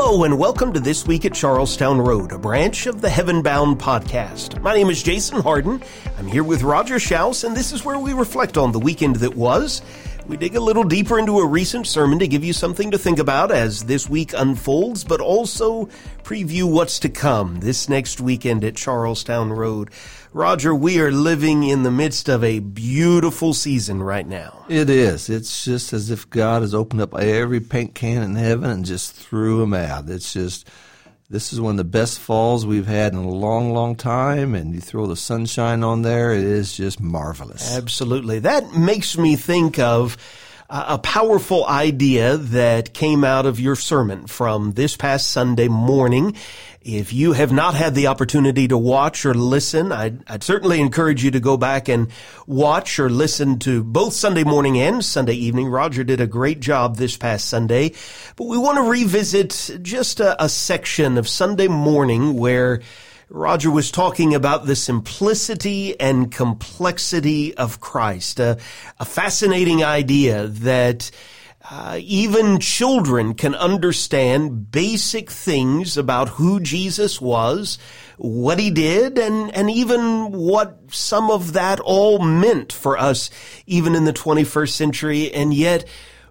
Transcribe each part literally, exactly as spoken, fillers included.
Hello and welcome to This Week at Charlestown Road, a branch of the Heaven Bound podcast. My name is Jason Harden. I'm here with Roger Schaus, and this is where we reflect on the weekend that was. We dig a little deeper into a recent sermon to give you something to think about as this week unfolds, but also preview what's to come this next weekend at Charlestown Road. Roger, we are living in the midst of a beautiful season right now. It is. It's just as if God has opened up every paint can in heaven and just threw them out. It's just, this is one of the best falls we've had in a long, long time, and you throw the sunshine on there, it is just marvelous. Absolutely. That makes me think of a powerful idea that came out of your sermon from this past Sunday morning. If you have not had the opportunity to watch or listen, I'd, I'd certainly encourage you to go back and watch or listen to both Sunday morning and Sunday evening. Roger did a great job this past Sunday, but we want to revisit just a, a section of Sunday morning where Roger was talking about the simplicity and complexity of Christ, a, a fascinating idea that uh, even children can understand basic things about who Jesus was, what he did, and, and even what some of that all meant for us, even in the twenty-first century, and yet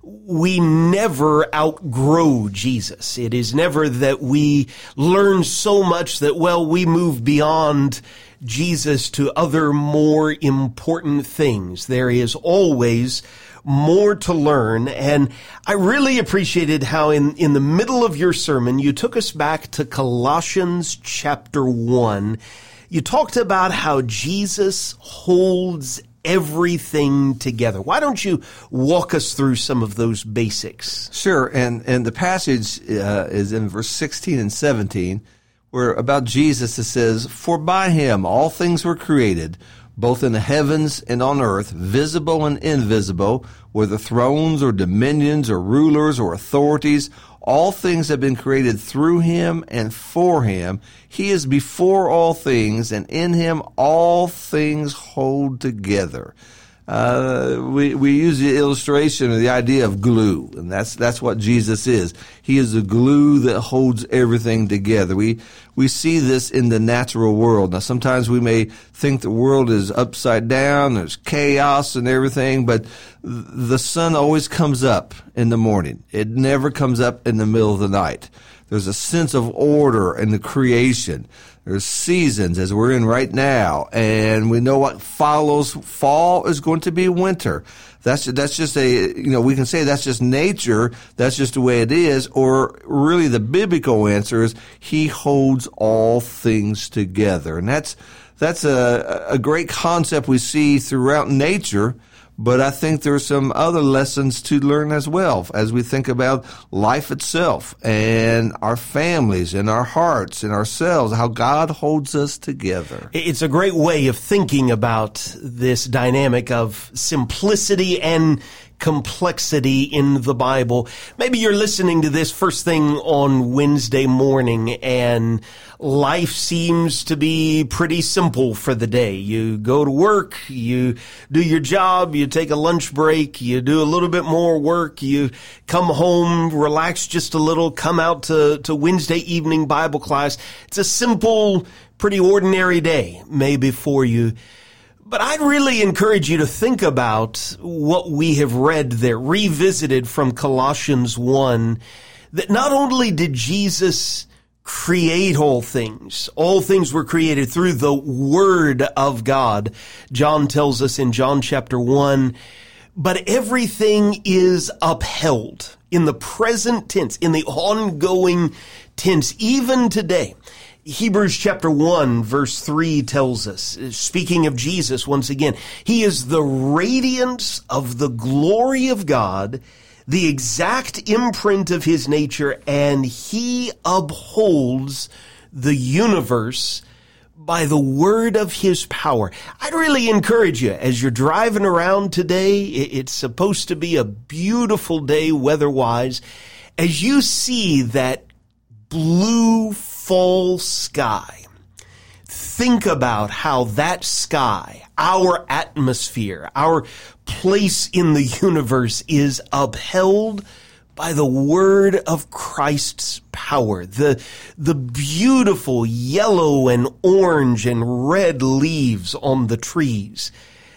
we never outgrow Jesus. It is never that we learn so much that, well, we move beyond Jesus to other more important things. There is always more to learn. And I really appreciated how in, in the middle of your sermon, you took us back to Colossians chapter one. You talked about how Jesus holds everything together. Why don't you walk us through some of those basics? Sure. And, and the passage uh, is in verse sixteen and seventeen, where about Jesus it says, "For by him all things were created, both in the heavens and on earth, visible and invisible, whether thrones or dominions or rulers or authorities. All things have been created through him and for him. He is before all things, and in him all things hold together." Uh, we, we use the illustration of the idea of glue, and that's, that's what Jesus is. He is the glue that holds everything together. We, we see this in the natural world. Now, sometimes we may think the world is upside down, there's chaos and everything, but the sun always comes up in the morning. It never comes up in the middle of the night. There's a sense of order in the creation. There's seasons, as we're in right now, and we know what follows. Fall is going to be winter. That's that's just a, you know, we can say that's just nature. That's just the way it is. Or really the biblical answer is he holds all things together. And that's that's a, a great concept we see throughout nature. But I think there are some other lessons to learn as well as we think about life itself and our families and our hearts and ourselves, how God holds us together. It's a great way of thinking about this dynamic of simplicity and complexity in the Bible. Maybe you're listening to this first thing on Wednesday morning and life seems to be pretty simple for the day. You go to work, you do your job, you take a lunch break, you do a little bit more work, you come home, relax just a little, come out to, to Wednesday evening Bible class. It's a simple, pretty ordinary day maybe for you. But I'd really encourage you to think about what we have read there, revisited from Colossians one, that not only did Jesus create all things, all things were created through the Word of God. John tells us in John chapter one, but everything is upheld in the present tense, in the ongoing tense, even today. Hebrews chapter one verse three tells us, speaking of Jesus once again, he is the radiance of the glory of God, the exact imprint of his nature, and he upholds the universe by the word of his power. I'd really encourage you, as you're driving around today, it's supposed to be a beautiful day weather-wise, as you see that blue fall sky, think about how that sky, our atmosphere, our place in the universe is upheld by the word of Christ's power. The, the beautiful yellow and orange and red leaves on the trees.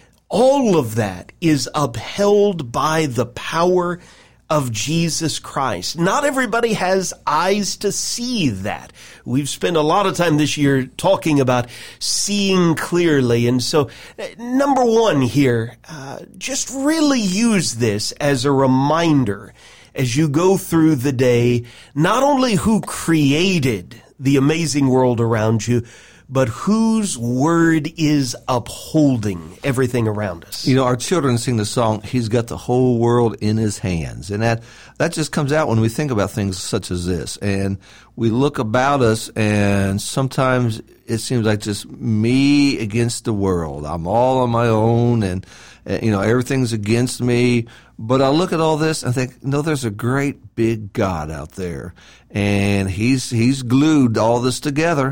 All of that is upheld by the power of Jesus Christ. Not everybody has eyes to see that. We've spent a lot of time this year talking about seeing clearly. And so, number one here, uh, just really use this as a reminder as you go through the day, not only who created the amazing world around you, but whose word is upholding everything around us. You know, our children sing the song, He's Got the Whole World in His Hands. And that, that just comes out when we think about things such as this. And we look about us, and sometimes it seems like just me against the world. I'm all on my own, and, you know, everything's against me. But I look at all this and think, no, there's a great big God out there. And He's, He's glued all this together.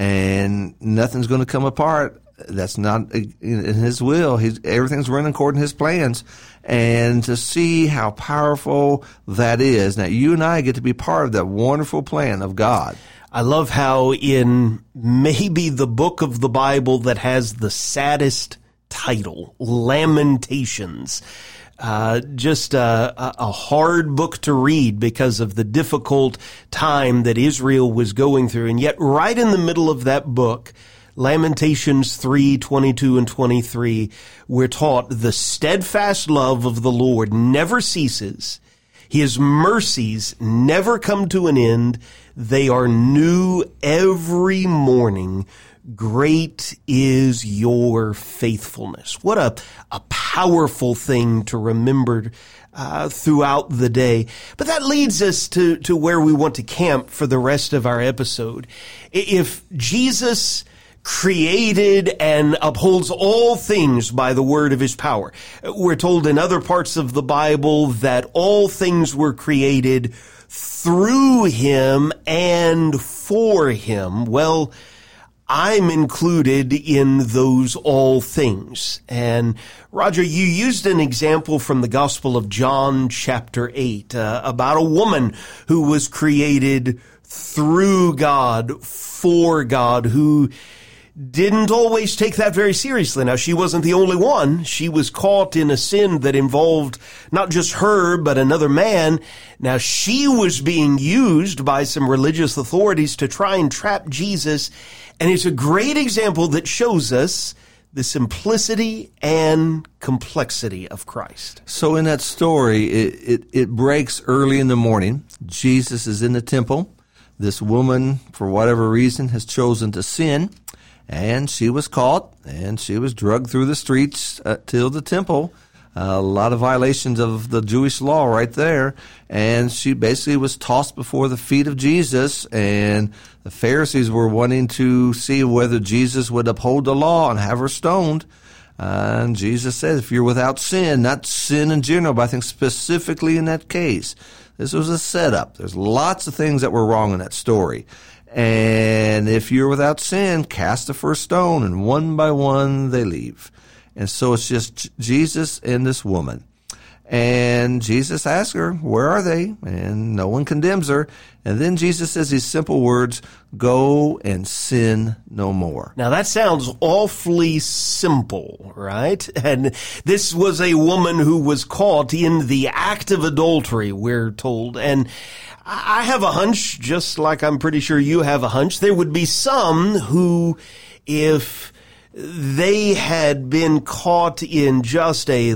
And nothing's going to come apart. That's not in His will. He's, everything's running according to His plans. And to see how powerful that is. Now, you and I get to be part of that wonderful plan of God. I love how in maybe the book of the Bible that has the saddest title, Lamentations, Uh, just a, a hard book to read because of the difficult time that Israel was going through. And yet right in the middle of that book, Lamentations three, twenty-two and twenty-three, we're taught the steadfast love of the Lord never ceases. His mercies never come to an end. They are new every morning. Great is your faithfulness. What a, a powerful thing to remember uh, throughout the day. But that leads us to, to where we want to camp for the rest of our episode. If Jesus created and upholds all things by the word of His power, we're told in other parts of the Bible that all things were created through Him and for Him. Well, I'm included in those all things. And Roger, you used an example from the Gospel of John chapter eight uh, about a woman who was created through God, for God, who didn't always take that very seriously. Now, she wasn't the only one. She was caught in a sin that involved not just her, but another man. Now, she was being used by some religious authorities to try and trap Jesus. And it's a great example that shows us the simplicity and complexity of Christ. So in that story, it, it, it breaks early in the morning. Jesus is in the temple. This woman, for whatever reason, has chosen to sin. And she was caught, and she was dragged through the streets uh, till the temple. Uh, a lot of violations of the Jewish law right there. And she basically was tossed before the feet of Jesus. And the Pharisees were wanting to see whether Jesus would uphold the law and have her stoned. Uh, and Jesus said, if you're without sin, not sin in general, but I think specifically in that case, this was a setup. There's lots of things that were wrong in that story. And if you're without sin, cast the first stone, and one by one they leave. And so it's just Jesus and this woman. And Jesus asks her, where are they? And no one condemns her. And then Jesus says these simple words, go and sin no more. Now that sounds awfully simple, right? And this was a woman who was caught in the act of adultery, we're told. And I have a hunch, just like I'm pretty sure you have a hunch, there would be some who, if they had been caught in just a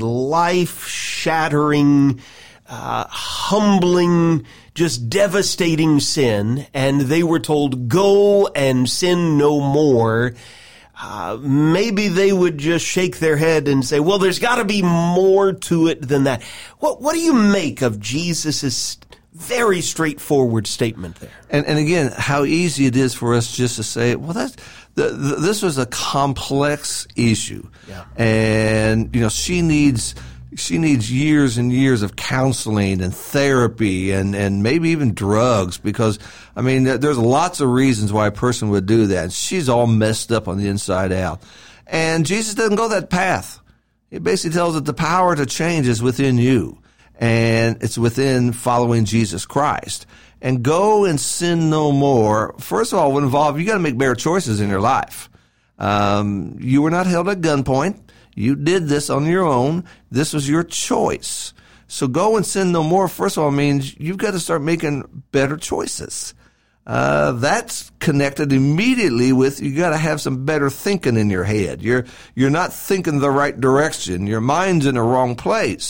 life-shattering, uh, humbling, just devastating sin, and they were told, go and sin no more, uh, maybe they would just shake their head and say, well, there's got to be more to it than that. What, what do you make of Jesus's very straightforward statement there? And, and again, how easy it is for us just to say, well, that's, the, the, this was a complex issue. Yeah. And, you know, she needs, she needs years and years of counseling and therapy and, and maybe even drugs because, I mean, there's lots of reasons why a person would do that. And she's all messed up on the inside out. And Jesus doesn't go that path. He basically tells us the power to change is within you. and it's within following Jesus Christ. And go and sin no more, first of all, would involve, you got to make better choices in your life. Um, you were not held at gunpoint. You did this on your own. This was your choice. So go and sin no more, first of all, means you've got to start making better choices. Uh, that's connected immediately with, you got to have some better thinking in your head. You're, you're not thinking the right direction. Your mind's in the wrong place.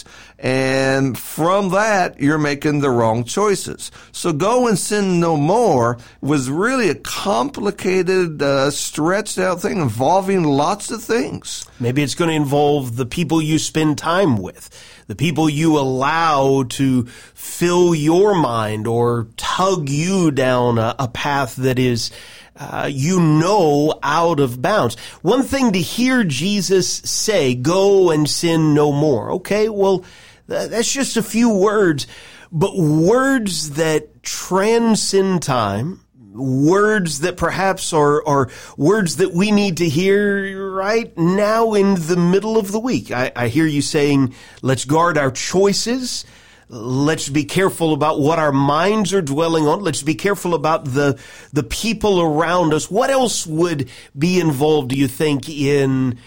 And from that, you're making the wrong choices. So go and sin no more was really a complicated, uh, stretched out thing involving lots of things. Maybe it's going to involve the people you spend time with, the people you allow to fill your mind or tug you down a, a path that is, uh, you know, out of bounds. One thing to hear Jesus say, go and sin no more. Okay, well, th- that's just a few words, but words that transcend time, words that perhaps are, are words that we need to hear right now in the middle of the week. I, I hear you saying, let's guard our choices. Let's be careful about what our minds are dwelling on. Let's be careful about the, the people around us. What else would be involved, do you think, in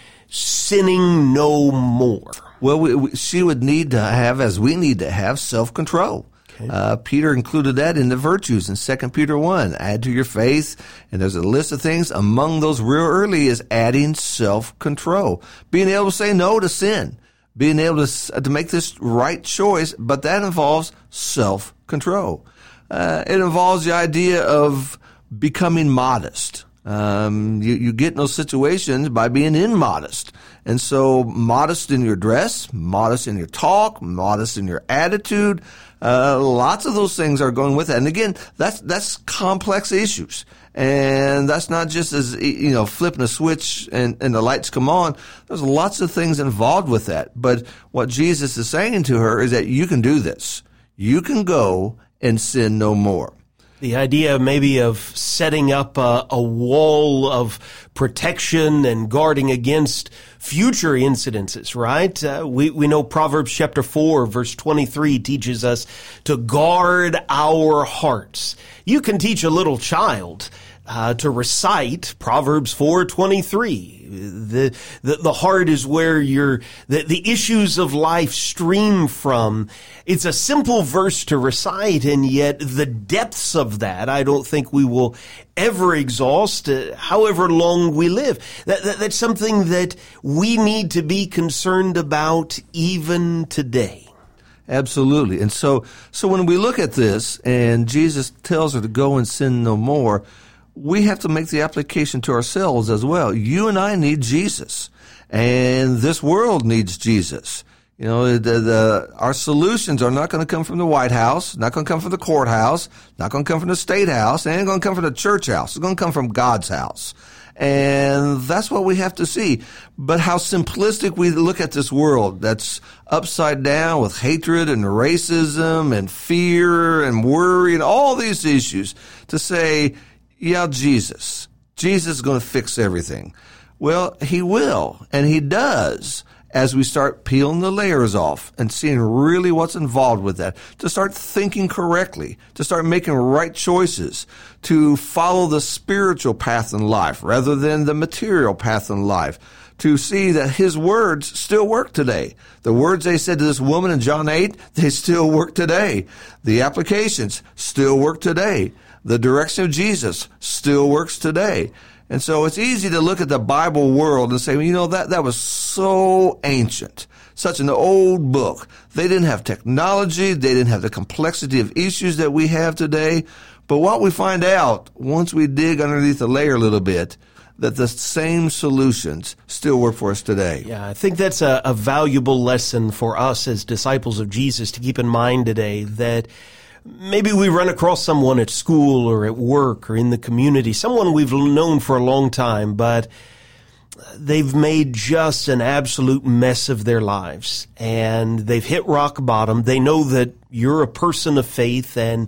sinning no more? Well, we, we, she would need to have, as we need to have, self-control. Uh, Peter included that in the virtues in Second Peter one. Add to your faith, and there's a list of things. Among those real early is adding self-control. Being able to say no to sin. Being able to, to make this right choice, but that involves self-control. Uh, it involves the idea of becoming modest. Um, you, you get in those situations by being immodest. And so modest in your dress, modest in your talk, modest in your attitude, uh, lots of those things are going with that. And again, that's, that's complex issues. And that's not just as, you know, flipping a switch and, and the lights come on. There's lots of things involved with that. But what Jesus is saying to her is that you can do this. You can go and sin no more. The idea maybe of setting up a, a wall of protection and guarding against future incidences, right? Uh, we, we know Proverbs chapter four, verse twenty-three teaches us to guard our hearts. You can teach a little child Uh, to recite Proverbs four twenty-three. The, the, the heart is where your, the, the issues of life stream from. It's a simple verse to recite, and yet the depths of that, I don't think we will ever exhaust, uh, however long we live. That, that, that's something that we need to be concerned about even today. Absolutely. And so, so when we look at this, and Jesus tells her to go and sin no more, we have to make the application to ourselves as well. You and I need Jesus, and this world needs Jesus. You know, the, the, our solutions are not going to come from the White House, not going to come from the courthouse, not going to come from the State House, and ain't going to come from the church house. It's going to come from God's house. And that's what we have to see. But how simplistic we look at this world that's upside down with hatred and racism and fear and worry and all these issues, to say, yeah, Jesus. Jesus is going to fix everything. Well, he will, and he does, as we start peeling the layers off and seeing really what's involved with that, to start thinking correctly, to start making right choices, to follow the spiritual path in life rather than the material path in life, to see that his words still work today. The words they said to this woman in John eight, they still work today. The applications still work today. The direction of Jesus still works today. And so it's easy to look at the Bible world and say, well, you know, that, that was so ancient, such an old book. They didn't have technology. They didn't have the complexity of issues that we have today. But what we find out, once we dig underneath the layer a little bit, that the same solutions still work for us today. Yeah, I think that's a, a valuable lesson for us as disciples of Jesus to keep in mind today, that maybe we run across someone at school or at work or in the community, someone we've known for a long time, but they've made just an absolute mess of their lives, and they've hit rock bottom. They know that you're a person of faith, and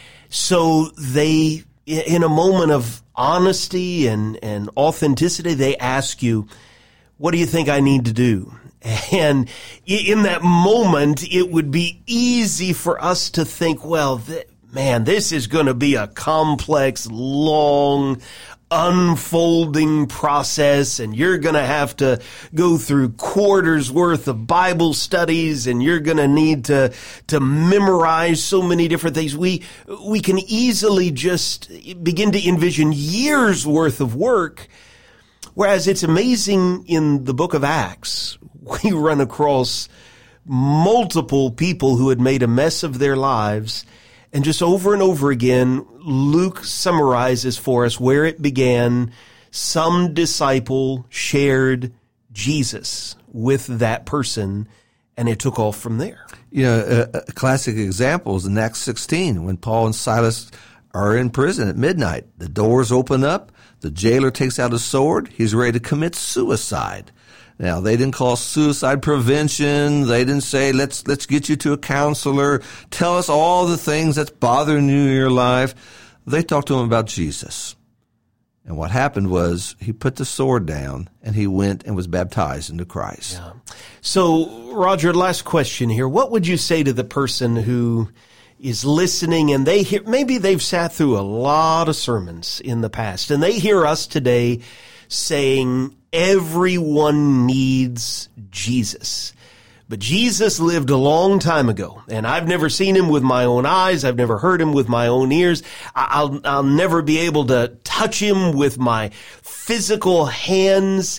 so they, in a moment of honesty and, and authenticity, they ask you, what do you think I need to do? And in that moment, it would be easy for us to think, well, th- man, this is going to be a complex, long, unfolding process, and you're going to have to go through quarters worth of Bible studies, and you're going to need to to memorize so many different things. We we can easily just begin to envision years worth of work, whereas it's amazing in the book of Acts, we run across multiple people who had made a mess of their lives. And just over and over again, Luke summarizes for us where it began. Some disciple shared Jesus with that person, and it took off from there. You know, a, a classic example is in Acts sixteen, when Paul and Silas are in prison at midnight. The doors open up. The jailer takes out his sword. He's ready to commit suicide. Now, they didn't call suicide prevention. They didn't say, let's let's get you to a counselor. Tell us all the things that's bothering you in your life. They talked to him about Jesus. And what happened was he put the sword down and he went and was baptized into Christ. Yeah. So, Roger, last question here. What would you say to the person who is listening and they hear, maybe they've sat through a lot of sermons in the past, and they hear us today saying everyone needs Jesus. But Jesus lived a long time ago, and I've never seen him with my own eyes. I've never heard him with my own ears. I'll, I'll never be able to touch him with my physical hands.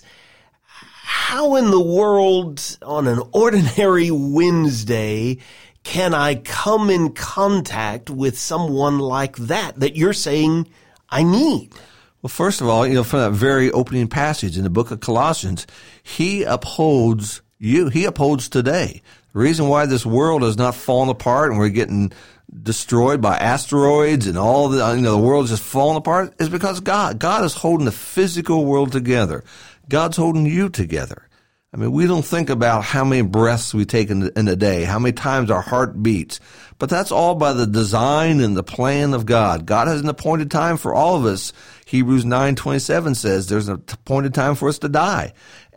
How in the world, on an ordinary Wednesday, can I come in contact with someone like that, that you're saying I need? Well, first of all, you know, from that very opening passage in the book of Colossians, he upholds you. He upholds today. The reason why this world has not fallen apart and we're getting destroyed by asteroids and all the, you know, the world's just falling apart is because God, God is holding the physical world together. God's holding you together. I mean, we don't think about how many breaths we take in, in a day, how many times our heart beats, but that's all by the design and the plan of God. God has an appointed time for all of us. Hebrews nine twenty-seven says there's an appointed time for us to die,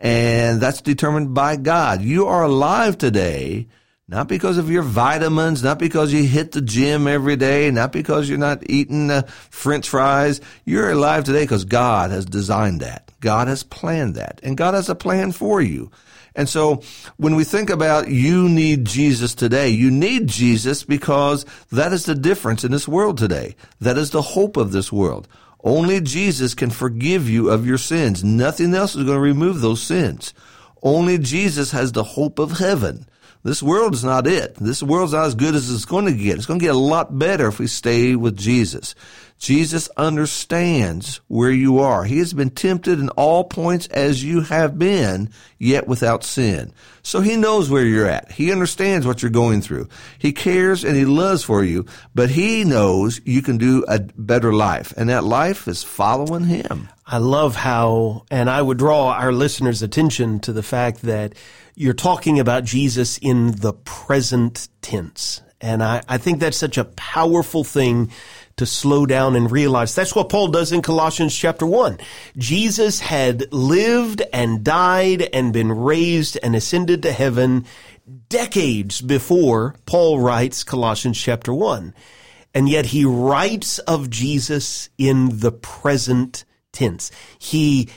and that's determined by God. You are alive today, not because of your vitamins, not because you hit the gym every day, not because you're not eating uh, French fries. You're alive today because God has designed that. God has planned that, and God has a plan for you. And so when we think about you need Jesus today, you need Jesus because that is the difference in this world today. That is the hope of this world. Only Jesus can forgive you of your sins. Nothing else is going to remove those sins. Only Jesus has the hope of heaven. This world is not it. This world's not as good as it's going to get. It's going to get a lot better if we stay with Jesus. Jesus understands where you are. He has been tempted in all points as you have been, yet without sin. So he knows where you're at. He understands what you're going through. He cares and he loves for you, but he knows you can do a better life, and that life is following him. I love how, and I would draw our listeners' attention to the fact that you're talking about Jesus in the present tense. And I, I think that's such a powerful thing to slow down and realize. That's what Paul does in Colossians chapter one. Jesus had lived and died and been raised and ascended to heaven decades before Paul writes Colossians chapter one. And yet he writes of Jesus in the present tense. He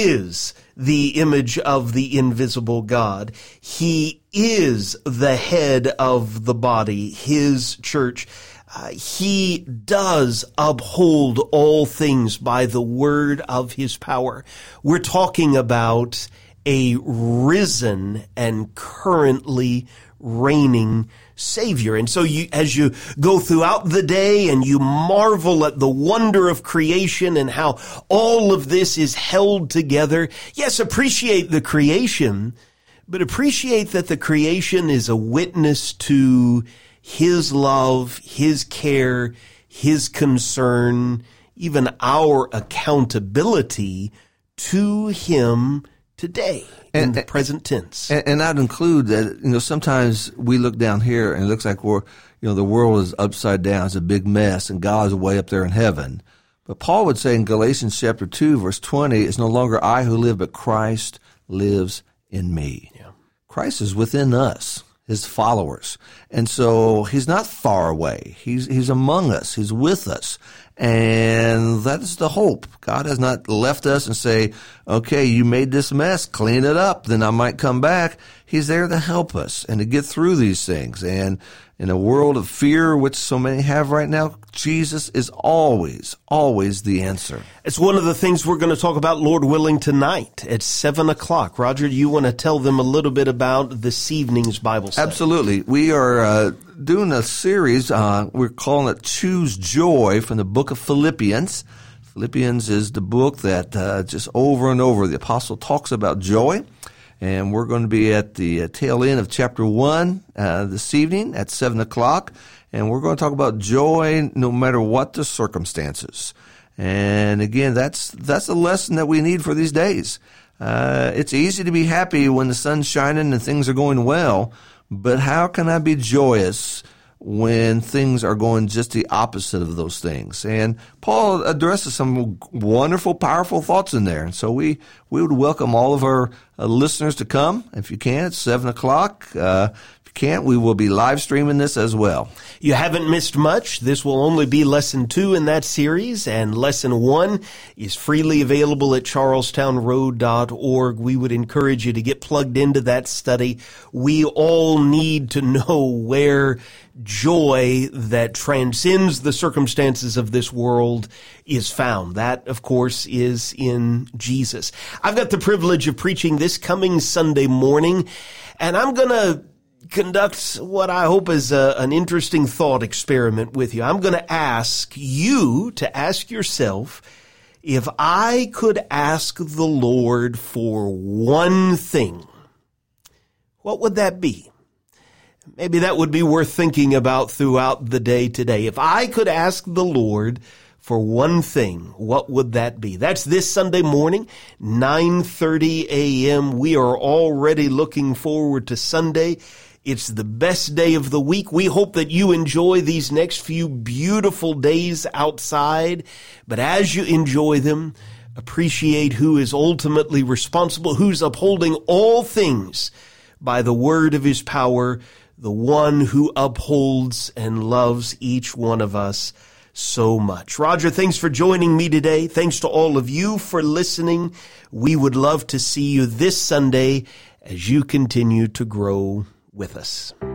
is the image of the invisible God. He is the head of the body, his church. Uh, he does uphold all things by the word of his power. We're talking about a risen and currently reigning Savior. And so you, as you go throughout the day and you marvel at the wonder of creation and how all of this is held together, yes, appreciate the creation, but appreciate that the creation is a witness to his love, his care, his concern, even our accountability to him today in and, the present tense. And, and I'd include that, you know, sometimes we look down here and it looks like we're, you know, the world is upside down. It's a big mess and God is way up there in heaven. But Paul would say in Galatians chapter two, verse twenty, it's no longer I who live, but Christ lives in me. Yeah. Christ is within us, his followers. And so he's not far away. He's, he's among us. He's with us. And that is the hope. God has not left us and say, okay, you made this mess, clean it up, then I might come back. He's there to help us and to get through these things. And in a world of fear, which so many have right now, Jesus is always, always the answer. It's one of the things we're going to talk about, Lord willing, tonight at seven o'clock. Roger, do you want to tell them a little bit about this evening's Bible study? Absolutely. We are uh, doing a series. Uh, we're calling it Choose Joy from the book of Philippians. Philippians is the book that uh, just over and over the apostle talks about joy. And we're going to be at the uh, tail end of chapter one uh, this evening at seven o'clock. And we're going to talk about joy no matter what the circumstances. And again, that's that's a lesson that we need for these days. Uh, it's easy to be happy when the sun's shining and things are going well. But how can I be joyous when things are going just the opposite of those things? And Paul addresses some wonderful, powerful thoughts in there. And so we, we would welcome all of our uh, listeners to come. If you can, it's seven o'clock. Uh, if you can't, we will be live streaming this as well. You haven't missed much. This will only be lesson two in that series, and lesson one is freely available at charlestown road dot org. We would encourage you to get plugged into that study. We all need to know where joy that transcends the circumstances of this world is found. That, of course, is in Jesus. I've got the privilege of preaching this coming Sunday morning, and I'm going to conduct what I hope is a, an interesting thought experiment with you. I'm going to ask you to ask yourself, if I could ask the Lord for one thing, what would that be? Maybe that would be worth thinking about throughout the day today. If I could ask the Lord for one thing, what would that be? That's this Sunday morning, nine thirty a.m. We are already looking forward to Sunday. It's the best day of the week. We hope that you enjoy these next few beautiful days outside. But as you enjoy them, appreciate who is ultimately responsible, who's upholding all things by the word of his power, the one who upholds and loves each one of us so much. Roger, thanks for joining me today. Thanks to all of you for listening. We would love to see you this Sunday as you continue to grow with us.